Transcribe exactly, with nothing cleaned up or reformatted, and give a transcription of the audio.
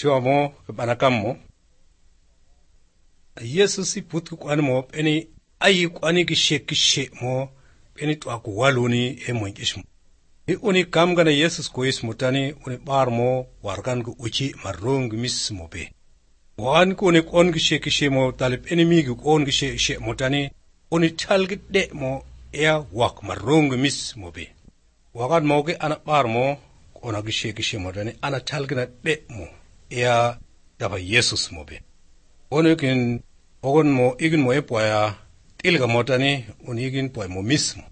tiwa mo banakam mo. Yesu si put ku an mo peni ayi ku ani kishe kishe mo peni to aku waluni e mo nkishmo. I uni kam gana Yesus ko is mutani uni bar mo wargan ku uchi marung mis mo be. Wan ku uni kon kishe kishe mo talip enemy ku kon kishe kishe mutani uni talgide mo ea wak marung mis mo be. Wagan mo ke ana bar mo ona kishe kishe mutani ana talgina de mo ea daba Yesus mo be. Oni kin ogon mo igin mo e poya tilga motani uni igin poy mo mis mo.